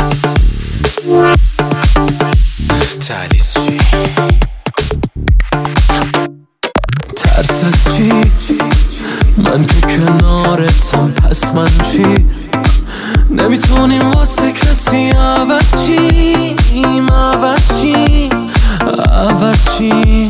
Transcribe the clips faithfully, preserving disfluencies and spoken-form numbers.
تهلیس چی؟ ترس از چی؟ من که کنارتم، پس من چی؟ نمیتونیم واسه کسی عوض چیم، عوض چیم، عوض چیم.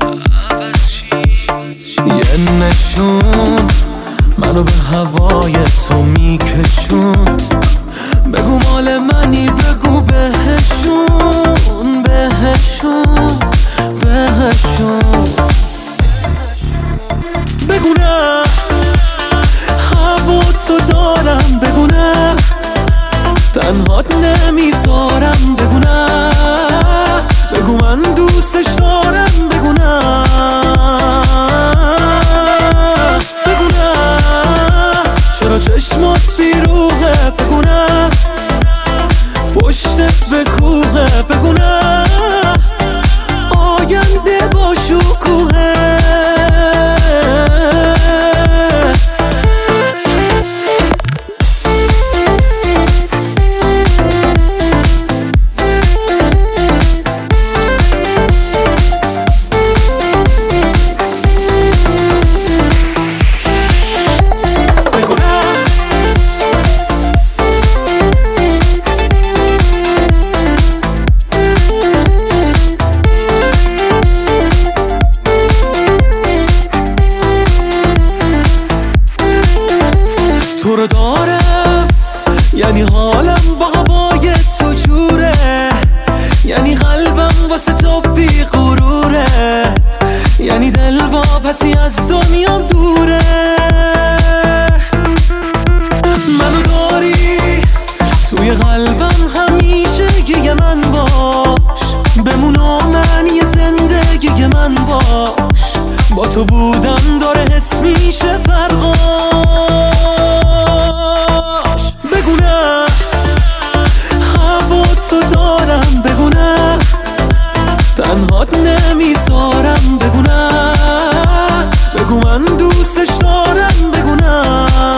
یه نشون منو به هوای تو میکشون، بگو مال منی، بگو بهشون، بهشون، بهشون. بگو نه هوا تو دارم، بگو نه تنهات نمیذارم، بگو نه بگو من دوستش دارم، بگو نه بگو نه چرا چشمات بیروحه، بگو نه پشتت به کوهه، بگو نه آینده با شکوهه. تو رو دارم یعنی حالم با هوای تو جوره، یعنی قلبم واسه تو بی غروره، یعنی دل واپسی از دنیام دوره. منو داری توی قلبم همیشه، یه من باش بمون و معنی زندگی من باش، با تو بودم داره حس میشه فرقاش. بگو نه هوا تو دارم، بگو نه تنهات نمیذارم، بگو نه بگو من دوستش دارم، بگو نه